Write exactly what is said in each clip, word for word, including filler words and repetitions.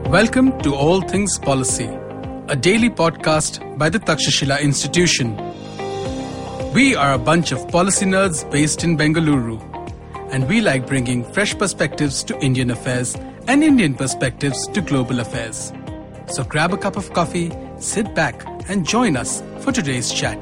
Welcome to All Things Policy, a daily podcast by the Takshashila Institution. We are a bunch of policy nerds based in Bengaluru, and we like bringing fresh perspectives to Indian affairs and Indian perspectives to global affairs. So grab a cup of coffee, sit back, and join us for today's chat.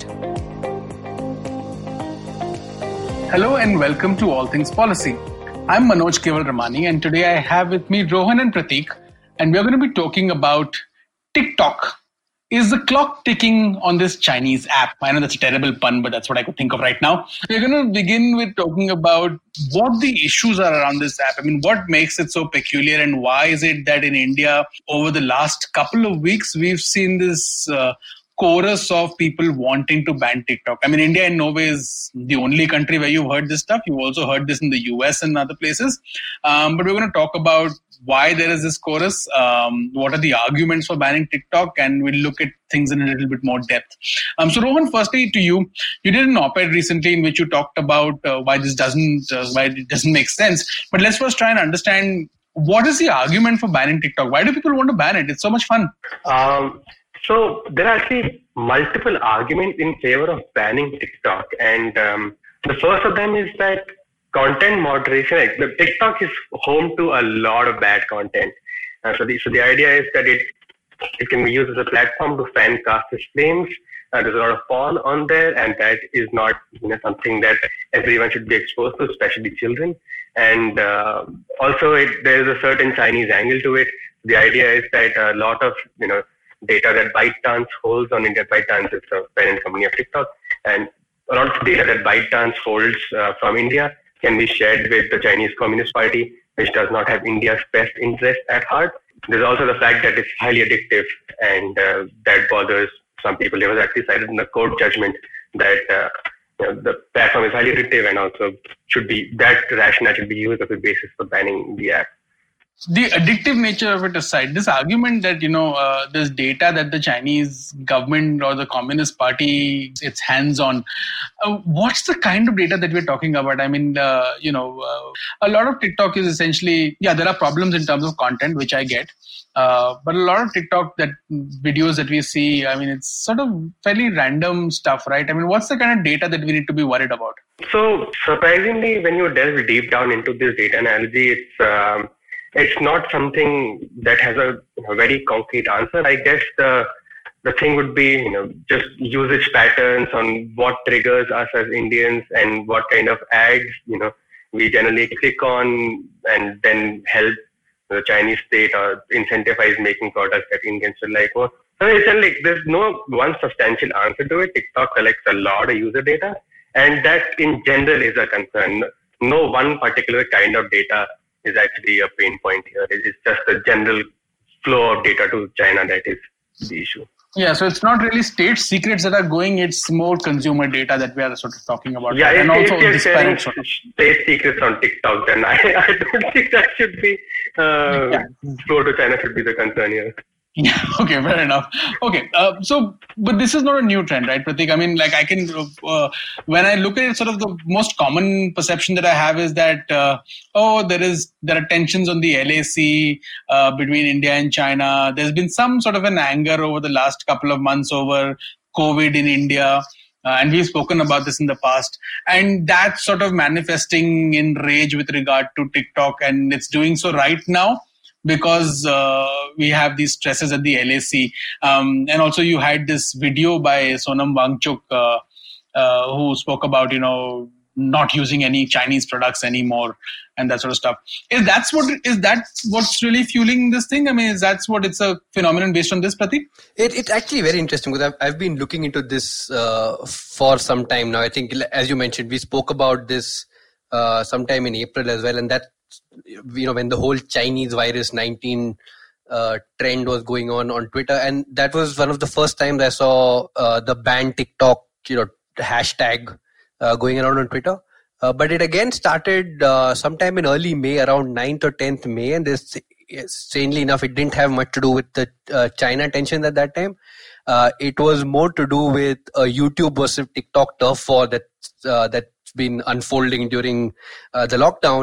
Hello and welcome to All Things Policy. I'm Manoj Keval Ramani, and today I have with me Rohan and Prateek, and we're going to be talking about TikTok. Is the clock ticking on this Chinese app? I know that's a terrible pun, but that's what I could think of right now. We're going to begin with talking about what the issues are around this app. I mean, what makes it so peculiar, and why is it that in India, over the last couple of weeks, we've seen this uh, chorus of people wanting to ban TikTok. I mean, India in no way is the only country where you've heard this stuff. You've also heard this in the U S and other places. Um, but we're going to talk about why there is this chorus, um, what are the arguments for banning TikTok, and we'll look at things in a little bit more depth. Um, so Rohan, firstly to you, you did an op-ed recently in which you talked about uh, why this doesn't, uh, why it doesn't make sense. But let's first try and understand, what is the argument for banning TikTok? Why do people want to ban it? It's so much fun. Um, so there are actually multiple arguments in favor of banning TikTok. And um, the first of them is that content moderation, the TikTok is home to a lot of bad content. Uh, so, the, so the idea is that it it can be used as a platform to fan cast its flames. Uh, there's a lot of porn on there, and that is not you know something that everyone should be exposed to, especially children. And uh, also, it, there is a certain Chinese angle to it. The idea is that a lot of you know data that ByteDance holds on India, ByteDance is the parent company of TikTok, and a lot of data that ByteDance holds uh, from India can be shared with the Chinese Communist Party, which does not have India's best interest at heart. There's also the fact that it's highly addictive, and uh, that bothers some people. It was actually cited in the court judgment that uh, you know, the platform is highly addictive, and also should be that rationale should be used as a basis for banning the app. The addictive nature of it aside, this argument that, you know, uh, there's data that the Chinese government or the Communist Party, its hands on, uh, what's the kind of data that we're talking about? I mean, uh, you know, uh, a lot of TikTok is essentially, yeah, there are problems in terms of content, which I get. Uh, but a lot of TikTok that videos that we see, I mean, it's sort of fairly random stuff, right? I mean, what's the kind of data that we need to be worried about? So surprisingly, when you delve deep down into this data analogy, it's um, it's not something that has a, a very concrete answer. I guess the the thing would be, you know, just usage patterns on what triggers us as Indians and what kind of ads, you know, we generally click on, and then help the Chinese state or incentivize making products that Indians will like more. So it's like there's no one substantial answer to it. TikTok collects a lot of user data, and that in general is a concern. No one particular kind of data is actually a pain point here. It's just the general flow of data to China that is the issue. Yeah, so it's not really state secrets that are going, it's more consumer data that we are sort of talking about. Yeah, and if, also if disparate sort of state secrets on TikTok, then I, I don't think that should be, uh, yeah. flow to China should be the concern here. Yeah, okay, fair enough. Okay, uh, so, but this is not a new trend, right, Prateek? I mean, like I can, uh, when I look at it, sort of the most common perception that I have is that, uh, oh, there is, there are tensions on the L A C uh, between India and China. There's been some sort of an anger over the last couple of months over COVID in India. Uh, and we've spoken about this in the past. And that's sort of manifesting in rage with regard to TikTok. And it's doing so right now, because uh, we have these stresses at the L A C. Um, and also you had this video by Sonam Wangchuk uh, uh, who spoke about, you know, not using any Chinese products anymore and that sort of stuff. Is that's what is that what's really fueling this thing? I mean, is that's what it's a phenomenon based on this, Prateek? It, it's actually very interesting because I've, I've been looking into this uh, for some time now. I think, as you mentioned, we spoke about this uh, sometime in April as well, and that, you know, when the whole Chinese virus nineteen uh, trend was going on on Twitter, and that was one of the first times I saw uh, the ban TikTok, you know, hashtag uh, going around on Twitter. Uh, but it again started uh, sometime in early May, around ninth or tenth May, and this, strangely enough, it didn't have much to do with the uh, China tensions at that time. Uh, it was more to do with a YouTube versus TikTok turf war that uh, that's been unfolding during uh, the lockdown.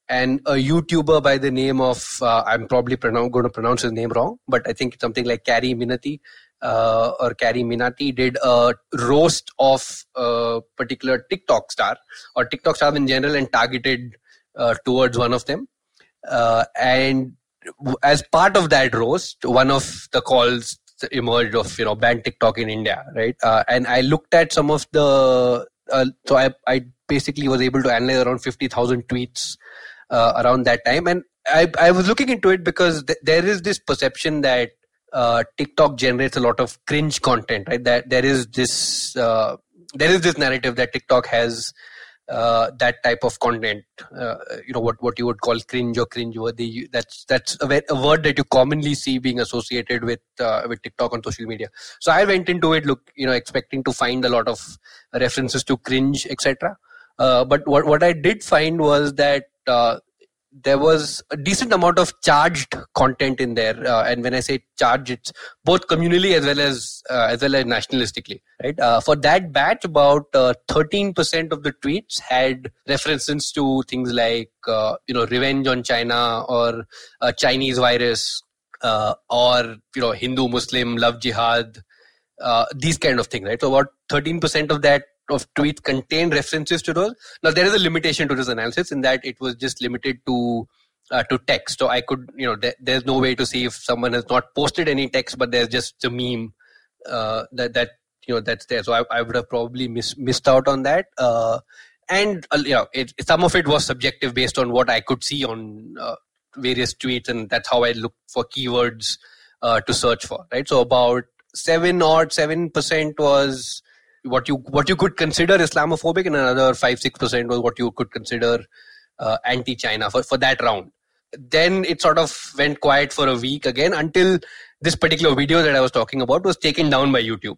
and a YouTuber by the name of, uh, I'm probably pronoun- going to pronounce his name wrong, but I think it's something like Carrie Minati uh, or Carrie Minati did a roast of a particular TikTok star or TikTok star in general and targeted uh, towards one of them. Uh, and as part of that roast, one of the calls emerged of, you know, ban TikTok in India, right? Uh, and I looked at some of the, uh, so I, I basically was able to analyze around fifty thousand tweets uh, around that time. And I, I was looking into it because th- there is this perception that uh, TikTok generates a lot of cringe content, right? That there is this, uh, there is this narrative that TikTok has Uh, that type of content, uh, you know, what, what you would call cringe or cringe-worthy. That's that's a, a word that you commonly see being associated with uh, with TikTok on social media. So I went into it, look, you know, expecting to find a lot of references to cringe, et cetera. Uh, but what what I did find was that uh, there was a decent amount of charged content in there, uh, and when I say charged, it's both communally as well as uh, as well as nationalistically, right? Uh, for that batch, about uh, thirteen percent of the tweets had references to things like uh, you know, revenge on China or uh, Chinese virus, uh, or you know, Hindu Muslim love jihad, uh, these kind of things, right? So about thirteen percent of that of tweets contain references to those. Now there is a limitation to this analysis in that it was just limited to uh, to text. So I could, you know, th- there's no way to see if someone has not posted any text, but there's just a meme uh, that that you know that's there. So I, I would have probably miss, missed out on that. Uh, and uh, you know, it, some of it was subjective based on what I could see on uh, various tweets, and that's how I looked for keywords uh, to search for. Right. So about seven or seven percent was what you what you could consider Islamophobic, and another five six percent was what you could consider uh, anti-China for, for that round. Then it sort of went quiet for a week again until this particular video that I was talking about was taken down by YouTube.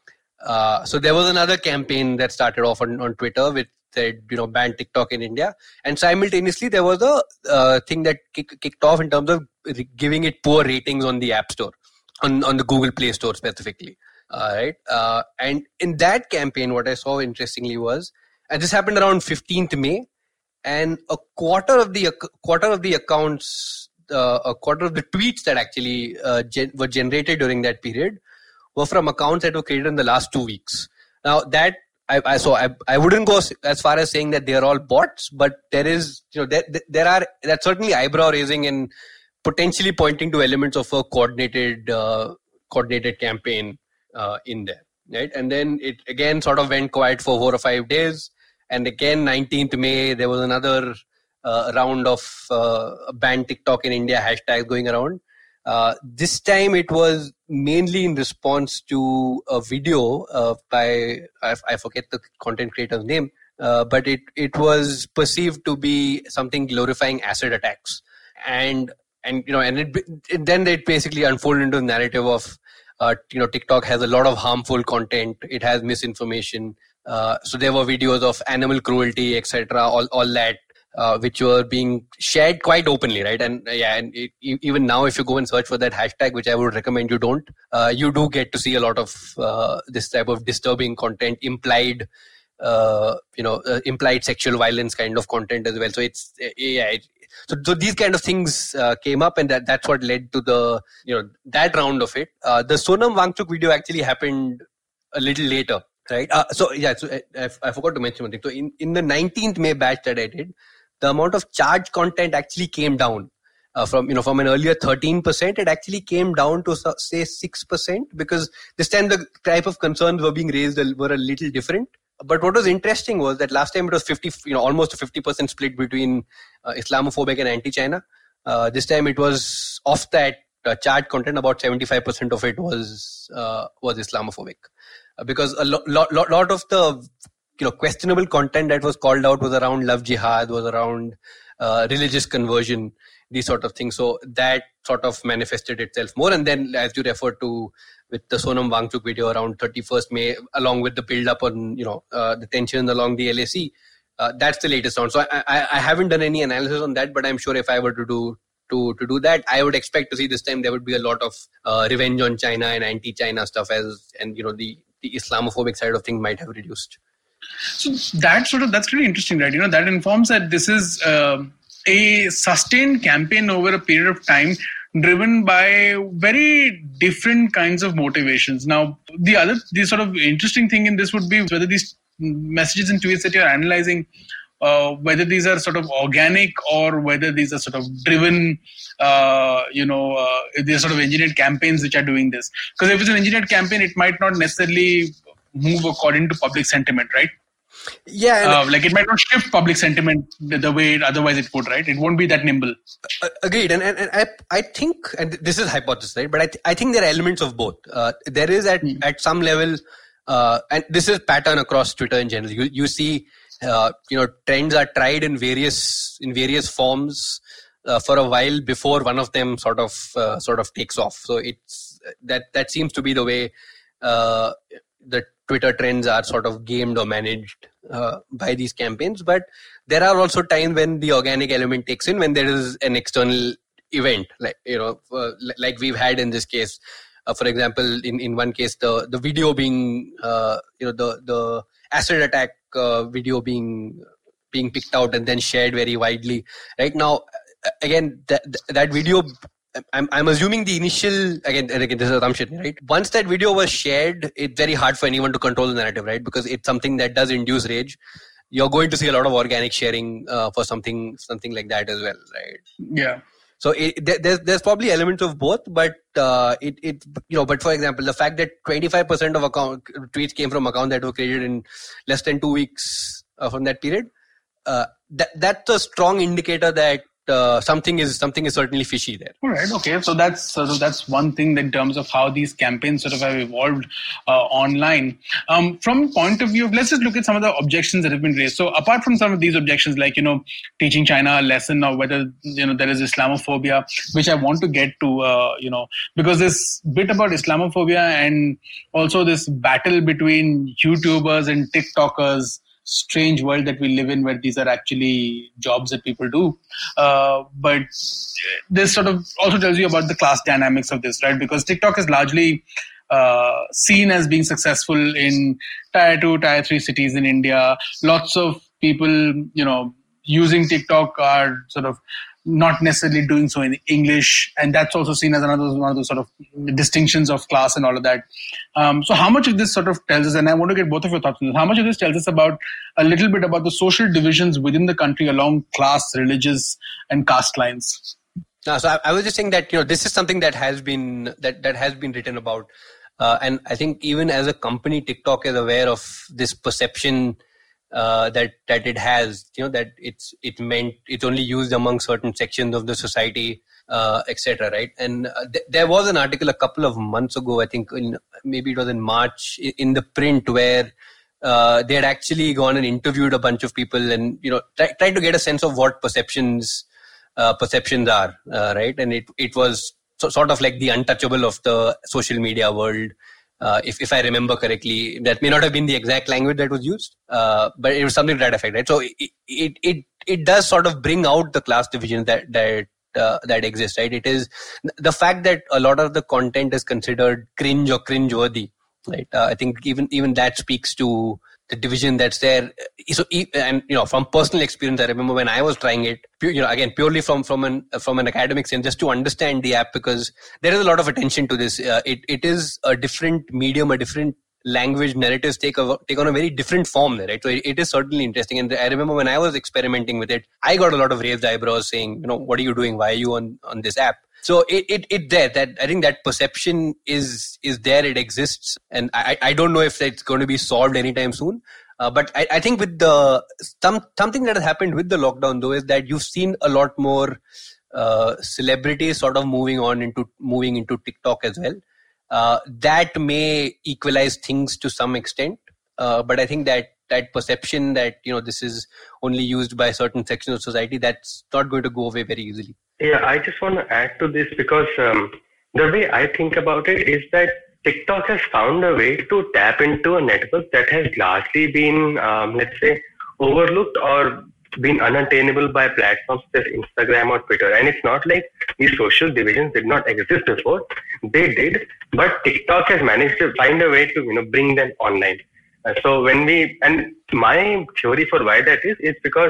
Uh, so there was another campaign that started off on, on Twitter with said, you know, ban TikTok in India, and simultaneously there was a uh, thing that kick, kicked off in terms of giving it poor ratings on the App Store, on on the Google Play Store specifically. Uh, right, uh, and in that campaign, what I saw interestingly was, and this happened around fifteenth May, and a quarter of the quarter of the accounts, uh, a quarter of the tweets that actually uh, gen- were generated during that period were from accounts that were created in the last two weeks. Now that I, I so I, I wouldn't go as far as saying that they are all bots, but there is, you know, there there are that's certainly eyebrow raising and potentially pointing to elements of a coordinated uh, coordinated campaign uh, in there, right? And then it again sort of went quiet for four or five days, and again nineteenth May there was another uh, round of uh, ban TikTok in India hashtags going around. Uh, this time it was mainly in response to a video uh, by, I, I forget the content creator's name, uh, but it, it was perceived to be something glorifying acid attacks. And, and you know, and it, it, then it basically unfolded into the narrative of, uh, you know, TikTok has a lot of harmful content. It has misinformation. Uh, so there were videos of animal cruelty, et cetera, all, all that. Uh, which were being shared quite openly, right? And uh, yeah, and it, even now, if you go and search for that hashtag, which I would recommend you don't, uh, you do get to see a lot of uh, this type of disturbing content, implied, uh, you know, uh, implied sexual violence kind of content as well. So it's uh, yeah. It, so, so these kind of things uh, came up, and that that's what led to the, you know, that round of it. Uh, the Sonam Wangchuk video actually happened a little later, right? Uh, so yeah, so I, I forgot to mention one thing. So in, in the nineteenth May batch that I did, the amount of charged content actually came down uh, from, you know, from an earlier thirteen percent. It actually came down to say six percent, because this time the type of concerns were being raised were a little different. But what was interesting was that last time it was fifty, you know, almost a fifty percent split between uh, Islamophobic and anti-China. Uh, this time it was off that uh, charged content, about seventy-five percent of it was uh, was Islamophobic, uh, because a lot, lot, lot of the, you know, questionable content that was called out was around love jihad, was around uh, religious conversion, these sort of things. So that sort of manifested itself more. And then, as you referred to with the Sonam Wangchuk video around thirty-first May, along with the build up on, you know, uh, the tension along the L A C, uh, that's the latest round. So I, I, I haven't done any analysis on that, but I'm sure if I were to do to to do that, I would expect to see this time there would be a lot of uh, revenge on China and anti-China stuff, as, and, you know, the the Islamophobic side of things might have reduced. So that sort of, that's really interesting, right? You know, that informs that this is uh, a sustained campaign over a period of time, driven by very different kinds of motivations. Now, the other, the sort of interesting thing in this would be whether these messages and tweets that you're analyzing, uh, whether these are sort of organic or whether these are sort of driven, uh, you know, uh, they're sort of engineered campaigns which are doing this. Because if it's an engineered campaign, it might not necessarily move according to public sentiment, right? Yeah, and uh, like it might not shift public sentiment the, the way it, otherwise it would, right? It won't be that nimble. Uh, agreed, and, and and I I think, and this is hypothesis, right? But I th- I think there are elements of both. Uh, there is at mm. at some level, uh, and this is pattern across Twitter in general. You you see, uh, you know, trends are tried in various in various forms uh, for a while before one of them sort of uh, sort of takes off. So it's that that seems to be the way uh, the Twitter trends are sort of gamed or managed uh, by these campaigns. But there are also times when the organic element takes in, when there is an external event, like, you know, uh, like we've had in this case. Uh, for example, in, in one case, the, the video being, uh, you know, the, the acid attack uh, video being being picked out and then shared very widely. Right now, again, that, that video... I'm I'm assuming the initial, again, again, this is an assumption, right? Once that video was shared, it's very hard for anyone to control the narrative, right? Because it's something that does induce rage. You're going to see a lot of organic sharing uh, for something something like that as well, right? Yeah. So it, there's there's probably elements of both, but uh, it it you know, but for example, the fact that twenty-five percent of account tweets came from accounts that were created in less than two weeks uh, from that period, uh, that that's a strong indicator that. Uh, something is something is certainly fishy there. All right. Okay. So that's so that's one thing in terms of how these campaigns sort of have evolved uh, online. Um, from point of view of, let's just look at some of the objections that have been raised. So apart from some of these objections, like, you know, teaching China a lesson, or whether, you know, there is Islamophobia, which I want to get to, uh, you know, because this bit about Islamophobia and also this battle between YouTubers and TikTokers. Strange world that we live in, where these are actually jobs that people do. Uh, but this sort of also tells you about the class dynamics of this, right? Because TikTok is largely uh, seen as being successful in tier two, tier three cities in India. Lots of people, you know, using TikTok are sort of not necessarily doing so in English, and that's also seen as another one of those sort of distinctions of class and all of that. Um, so how much of this sort of tells us, and I want to get both of your thoughts on this, how much of this tells us about a little bit about the social divisions within the country along class, religious, and caste lines? No, so I, I was just saying that, you know, this is something that has been that that has been written about, uh, and I think even as a company, TikTok is aware of this perception. Uh, that that it has, you know, that it's it meant it's only used among certain sections of the society, uh, et cetera. Right? And uh, th- there was an article a couple of months ago, I think, in, maybe it was in March, in the print, where uh, they had actually gone and interviewed a bunch of people, and, you know, try, tried to get a sense of what perceptions uh, perceptions are, uh, right? And it it was so, sort of like the untouchable of the social media world. Uh, if, if I remember correctly, that may not have been the exact language that was used, uh, but it was something to that effect, right? So it, it it it does sort of bring out the class division that that uh, that exists, right? It is the fact that a lot of the content is considered cringe or cringe-worthy, right? Uh, I think even even that speaks to the division that's there. So, and, you know, from personal experience, I remember when I was trying it, you know, again, purely from from an from an academic sense, just to understand the app, because there is a lot of attention to this. Uh, it it is a different medium, a different language. Narratives take a, take on a very different form there, right? So it, it is certainly interesting. And I remember when I was experimenting with it, I got a lot of raised eyebrows saying, you know, what are you doing? Why are you on on this app? So it, it it there that I think that perception is is there, it exists, and I I don't know if it's going to be solved anytime soon. Uh, but I, I think with the some something that has happened with the lockdown though is that you've seen a lot more uh, celebrities sort of moving on into moving into TikTok as well. Uh, that may equalize things to some extent, uh, but I think that that perception that, you know, this is only used by certain sections of society, that's not going to go away very easily. Yeah, I just want to add to this because um, the way I think about it is that TikTok has found a way to tap into a network that has largely been, um, let's say, overlooked or been unattainable by platforms such as Instagram or Twitter. And it's not like these social divisions did not exist before. They did, but TikTok has managed to find a way to, you know, bring them online. Uh, so when we, and my theory for why that is, is because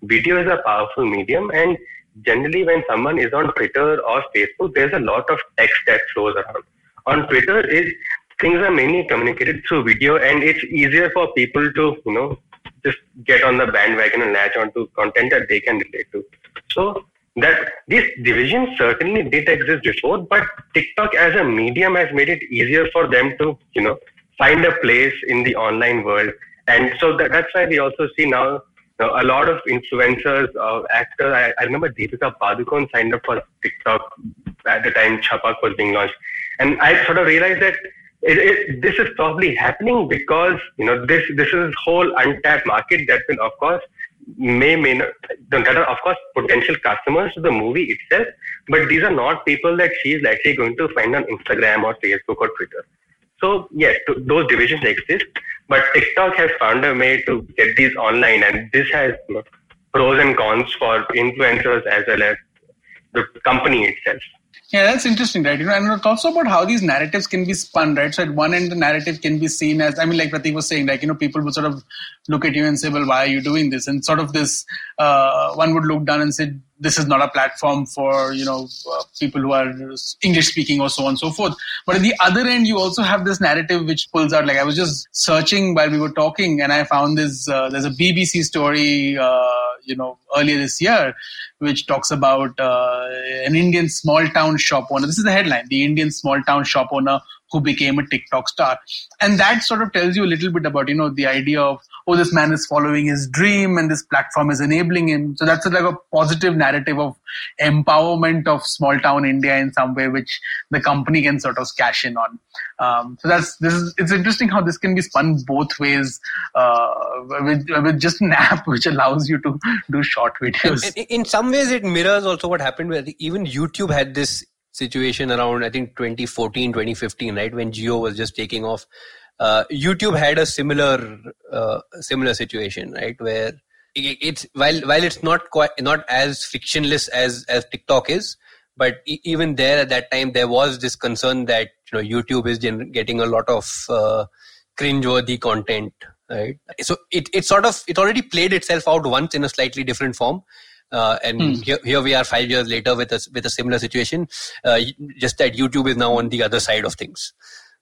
video is a powerful medium, and generally when someone is on Twitter or Facebook, there's a lot of text that flows around. On Twitter, is things are mainly communicated through video, and it's easier for people to, you know, just get on the bandwagon and latch onto content that they can relate to. So that these divisions certainly did exist before, but TikTok as a medium has made it easier for them to, you know, find a place in the online world. And so that, that's why we also see now, you know, a lot of influencers, uh, actors. I, I remember Deepika Padukone signed up for TikTok at the time Chhapak was being launched. And I sort of realized that it, it, this is probably happening because, you know, this this is whole untapped market that will, of course, may may not, that are of course potential customers to the movie itself, but these are not people that she is likely going to find on Instagram or Facebook or Twitter. So yes, those divisions exist, but TikTok has found a way to get these online, and this has, you know, pros and cons for influencers as well as the company itself. Yeah, that's interesting, right? You know, and it's also about how these narratives can be spun, right? So at one end, the narrative can be seen as, I mean, like Prateek was saying, like, you know, people would sort of look at you and say, well, why are you doing this? And sort of this, uh, one would look down and say, this is not a platform for, you know, uh, people who are English speaking or so on and so forth. But at the other end, you also have this narrative which pulls out, like I was just searching while we were talking and I found this, uh, there's a B B C story, uh, you know, earlier this year, which talks about uh, an Indian small town shop owner. This is the headline, the Indian small town shop owner who became a TikTok star. And that sort of tells you a little bit about, you know, the idea of, oh, this man is following his dream and this platform is enabling him. So that's like a positive narrative of empowerment of small town India in some way, which the company can sort of cash in on. Um, so that's, this is, it's interesting how this can be spun both ways uh, with, with just an app which allows you to do short videos. In, in some ways, it mirrors also what happened where even YouTube had this situation around, I think, twenty fourteen, twenty fifteen, right? When Jio was just taking off. Uh, YouTube had a similar uh, similar situation, right? Where it, it's while while it's not quite not as frictionless as as TikTok is, but e- even there at that time there was this concern that, you know, YouTube is gen- getting a lot of uh, cringeworthy content, right? So it it sort of it already played itself out once in a slightly different form. Uh, and hmm. here, here we are five years later with a, with a similar situation, uh, just that YouTube is now on the other side of things.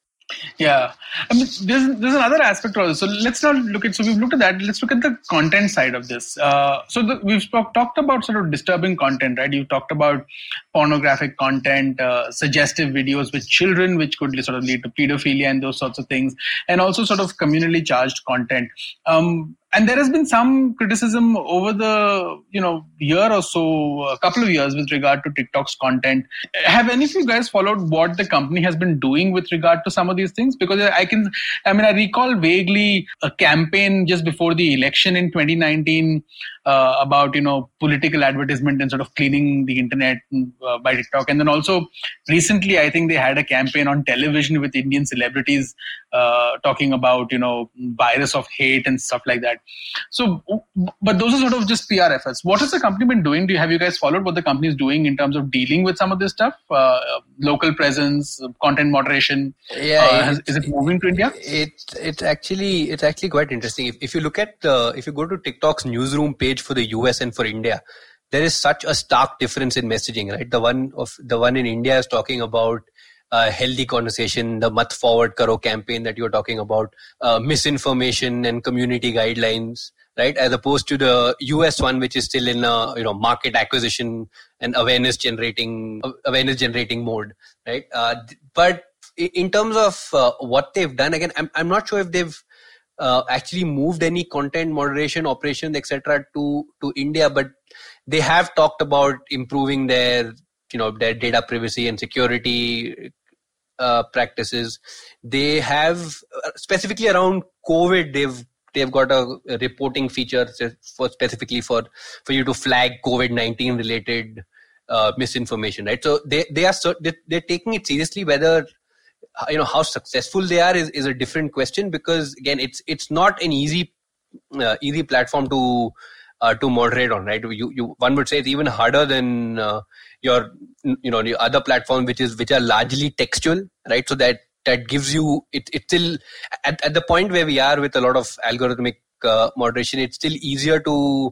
Yeah, I mean, there's there's another aspect also. So let's not look at. So we've looked at that. Let's look at the content side of this. Uh, so the, we've talk, talked about sort of disturbing content, right? You talked about pornographic content, uh, suggestive videos with children, which could sort of lead to pedophilia and those sorts of things, and also sort of communally charged content. Um, And there has been some criticism over the, you know, year or so, a couple of years with regard to TikTok's content. Have any of you guys followed what the company has been doing with regard to some of these things? Because I can, I mean, I recall vaguely a campaign just before the election in twenty nineteen uh, about, you know, political advertisement and sort of cleaning the internet uh, by TikTok. And then also recently, I think they had a campaign on television with Indian celebrities uh, talking about, you know, virus of hate and stuff like that. So, but those are sort of just P R efforts. What has the company been doing? Do you, have you guys followed what the company is doing in terms of dealing with some of this stuff? Uh, local presence, content moderation. Yeah, uh, has, is it moving to India? It it's actually it's actually quite interesting. If if you look at uh, if you go to TikTok's newsroom page for the U S and for India, there is such a stark difference in messaging. Right, the one of the one in India is talking about Uh, healthy conversation, the Mat Forward Karo campaign that you're talking about, uh, misinformation and community guidelines, right? As opposed to the U S one, which is still in a, you know, market acquisition and awareness generating uh, awareness generating mode, right? Uh, but in terms of uh, what they've done, again, I'm I'm not sure if they've uh, actually moved any content moderation operations, et cetera, to to India, but they have talked about improving their, you know, their data privacy and security Uh, practices. They have uh, specifically around COVID, they've they've got a, a reporting feature for specifically for for you to flag COVID nineteen related uh, misinformation, right? So they they are they're taking it seriously. Whether, you know, how successful they are is, is a different question, because again, it's it's not an easy uh, easy platform to uh, to moderate on, right? You you one would say it's even harder than uh, your you know your other platform, which is which are largely textual, right? So that that gives you it it's still at, at the point where we are with a lot of algorithmic uh, moderation, it's still easier to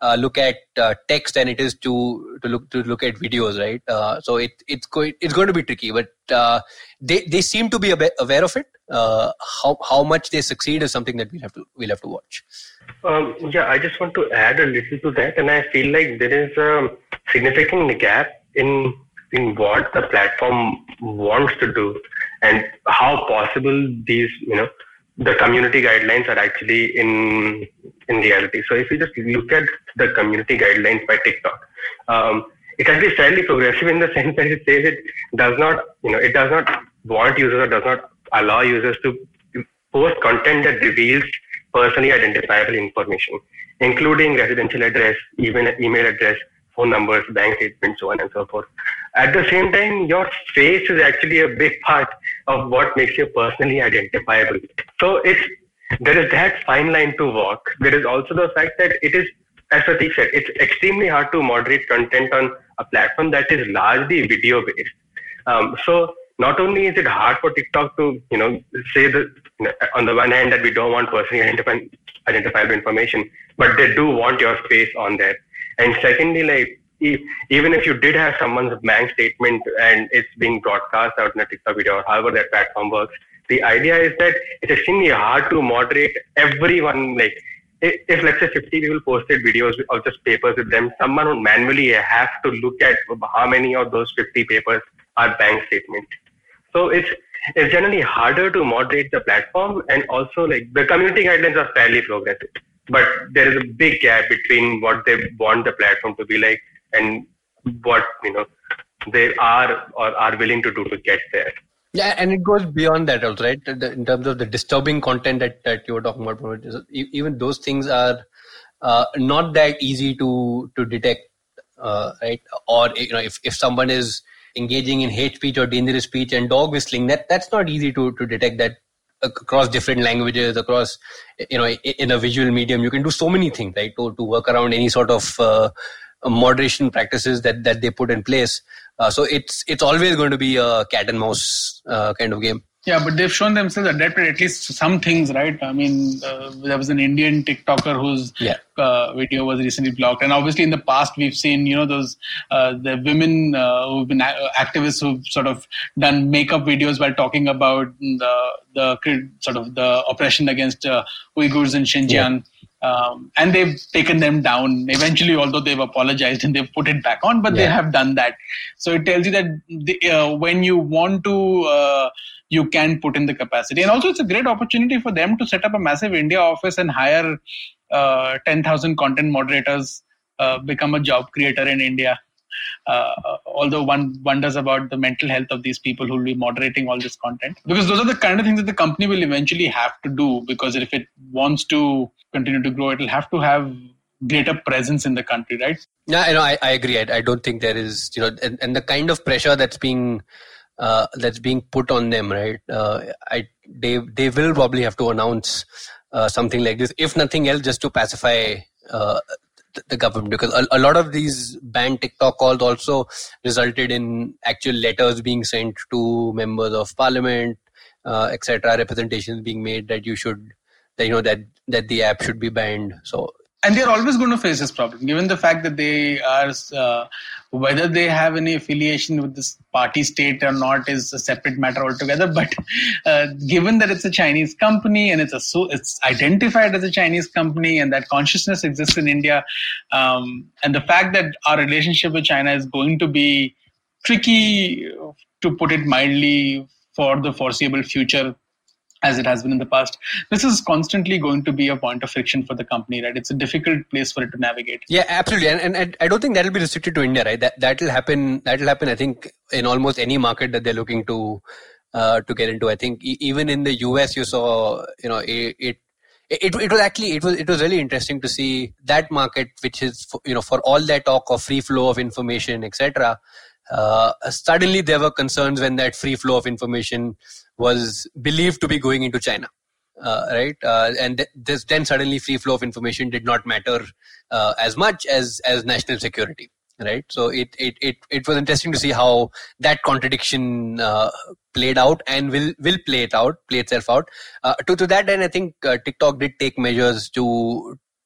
uh, look at uh, text than it is to to look to look at videos, right? Uh, so it it's going it's going to be tricky, but uh, they they seem to be aware of it. Uh, how how much they succeed is something that we'll have to we'll have to watch. Um, yeah, I just want to add a little to that, and I feel like there is a significant gap in in what the platform wants to do and how possible these, you know, the community guidelines are actually in in reality. So if you just look at the community guidelines by TikTok, um, it has been fairly progressive in the sense that it says it does not, you know, it does not want users or does not allow users to post content that reveals personally identifiable information, including residential address, even email address, phone numbers, bank statements, so on and so forth. At the same time, your face is actually a big part of what makes you personally identifiable. So it's there is that fine line to walk. There is also the fact that it is, as Prateek said, it's extremely hard to moderate content on a platform that is largely video based. Um, so not only is it hard for TikTok to, you know, say that, you know, on the one hand that we don't want personally identifi- identifiable information, but they do want your face on there. And secondly, like, e- even if you did have someone's bank statement and it's being broadcast out in a TikTok video or however that platform works, the idea is that it's extremely hard to moderate everyone. Like, if, if let's say fifty people posted videos of just papers with them, someone would manually have to look at how many of those fifty papers are bank statements. So it's it's generally harder to moderate the platform, and also like the community guidelines are fairly progressive, but there is a big gap between what they want the platform to be like and what, you know, they are or are willing to do to get there. Yeah, and it goes beyond that also, right? In terms of the disturbing content that, that you were talking about, even those things are uh, not that easy to to detect, uh, right? Or, you know, if, if someone is engaging in hate speech or dangerous speech and dog whistling, that that's not easy to, to detect that across different languages, across, you know, in a visual medium. You can do so many things, right, to, to work around any sort of uh, moderation practices that, that they put in place. Uh, so it's it's always going to be a cat and mouse uh, kind of game. Yeah, but they've shown themselves adept at at least some things, right? I mean, uh, there was an Indian TikToker whose yeah. uh, video was recently blocked. And obviously in the past, we've seen, you know, those, uh, the women uh, who've been a- activists who've sort of done makeup videos while talking about the, the sort of the oppression against uh, Uyghurs in Xinjiang. Yeah. Um, and they've taken them down eventually, although they've apologized and they've put it back on, but yeah. they have done that. So it tells you that the, uh, when you want to, uh, you can put in the capacity. And also it's a great opportunity for them to set up a massive India office and hire uh, ten thousand content moderators, uh, become a job creator in India. Uh, although one wonders about the mental health of these people who will be moderating all this content. Because those are the kind of things that the company will eventually have to do, because if it wants to continue to grow, it will have to have greater presence in the country, right? Yeah, you know, I, I agree. I, I don't think there is, you know, and, and the kind of pressure that's being Uh, that's being put on them, right? Uh, I they they will probably have to announce uh, something like this, if nothing else, just to pacify uh, the, the government, because a, a lot of these banned TikTok calls also resulted in actual letters being sent to members of parliament, uh, et cetera. Representations being made that you should, that, you know, that that the app should be banned. So. And they're always going to face this problem, given the fact that they are, uh, whether they have any affiliation with this party state or not is a separate matter altogether. But uh, given that it's a Chinese company and it's a so it's identified as a Chinese company, and that consciousness exists in India, um, and the fact that our relationship with China is going to be tricky, to put it mildly, for the foreseeable future, as it has been in the past, this is constantly going to be a point of friction for the company, right? It's a difficult place for it to navigate. Yeah, absolutely. And, and, and I don't think that'll be restricted to India, right? That that'll happen. That'll happen, I think, in almost any market that they're looking to uh, to get into. I think e- even in the U S, you saw, you know, it, it it it was actually it was it was really interesting to see that market, which is, you know, for all that talk of free flow of information, et cetera. Uh, suddenly there were concerns when that free flow of information was believed to be going into China, uh, right? Uh, and th- this, then suddenly free flow of information did not matter uh, as much as as national security, right? So it it it it was interesting to see how that contradiction uh, played out and will will play it out, play itself out. Uh, to to that end, I think uh, TikTok did take measures to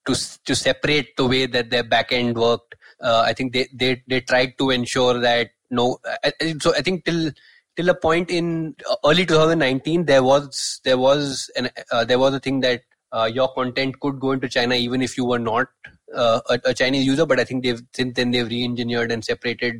to to separate the way that their backend worked. Uh, I think they, they they tried to ensure that no. I, so I think till till a point in early twenty nineteen, there was there was an uh, there was a thing that uh, your content could go into China even if you were not uh, a, a Chinese user. But I think they've since then they've re-engineered and separated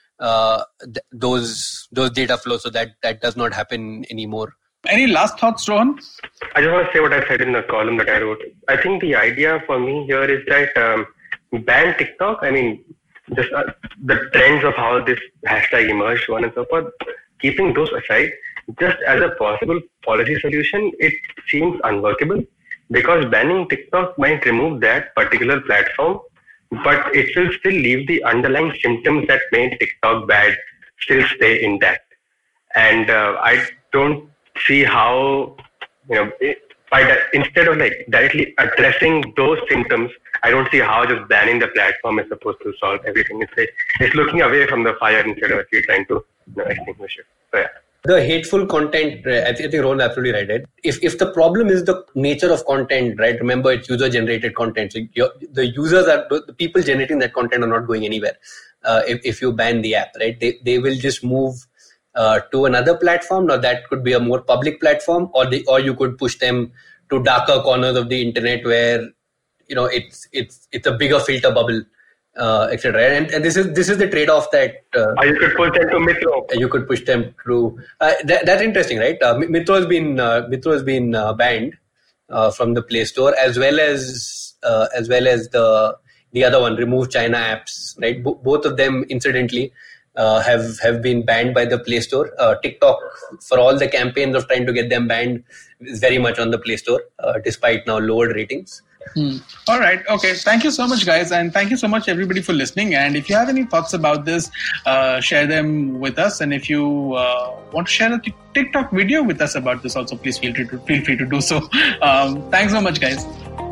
uh, th- those those data flows so that that does not happen anymore. Any last thoughts, Rohan? I just want to say what I said in the column that I wrote. I think the idea for me here is that um, ban TikTok. I mean, just uh, the trends of how this hashtag emerged, so on and so forth. Keeping those aside, just as a possible policy solution, it seems unworkable because banning TikTok might remove that particular platform, but it will still leave the underlying symptoms that made TikTok bad still stay intact. And uh, I don't see how, you know, it, by that, instead of like directly addressing those symptoms, I don't see how just banning the platform is supposed to solve everything. It's like, it's looking away from the fire instead of actually trying to, you know, extinguish it. So, yeah. The hateful content, I think Rohan is absolutely right, right. If if the problem is the nature of content, right? Remember, it's user-generated content. So you're, the users are the people generating that content are not going anywhere. Uh, if if you ban the app, right? They they will just move Uh, to another platform. Now that could be a more public platform, or the or you could push them to darker corners of the internet where you know it's it's it's a bigger filter bubble, uh, et cetera. And and this is this is the trade-off that uh, or you could push them to Mitro. You could push them through. Uh, that, that's interesting, right? Uh, Mitro has been uh, Mitro has been uh, banned uh, from the Play Store, as well as uh, as well as the the other one, Remove China Apps, right? B- both of them, incidentally. Uh, have have been banned by the Play Store. Uh, TikTok, for all the campaigns of trying to get them banned, is very much on the Play Store, uh, despite now lowered ratings. Hmm. All right. Okay. Thank you so much, guys. And thank you so much, everybody, for listening. And if you have any thoughts about this, uh, share them with us. And if you uh, want to share a TikTok video with us about this also, please feel free to, feel free to do so. Um, thanks so much, guys.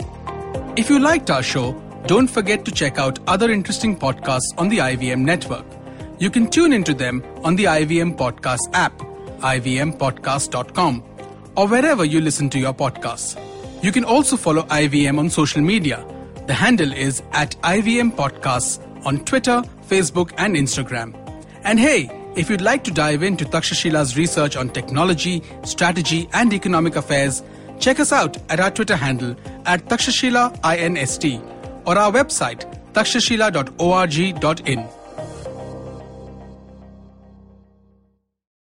If you liked our show, don't forget to check out other interesting podcasts on the I V M network. You can tune into them on the I V M Podcast app, I V M podcast dot com, or wherever you listen to your podcasts. You can also follow I V M on social media. The handle is at I V M Podcasts on Twitter, Facebook, and Instagram. And hey, if you'd like to dive into Takshashila's research on technology, strategy, and economic affairs, check us out at our Twitter handle at Takshashila Inst or our website takshashila dot org dot in.